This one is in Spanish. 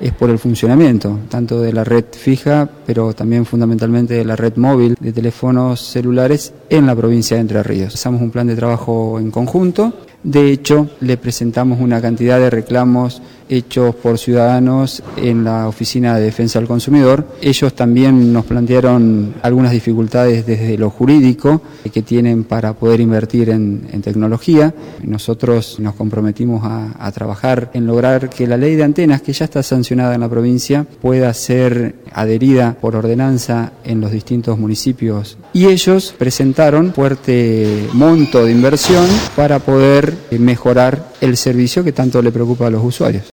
es por el funcionamiento, tanto de la red fija, pero también fundamentalmente de la red móvil de teléfonos celulares en la provincia de Entre Ríos. Hacemos un plan de trabajo en conjunto. De hecho, le presentamos una cantidad de reclamos hechos por ciudadanos en la Oficina de Defensa del Consumidor. Ellos también nos plantearon algunas dificultades desde lo jurídico que tienen para poder invertir en tecnología. Nosotros nos comprometimos a trabajar en lograr que la ley de antenas, que ya está sancionada en la provincia, pueda ser adherida por ordenanza en los distintos municipios. Y ellos presentaron fuerte monto de inversión para poder mejorar el servicio que tanto le preocupa a los usuarios.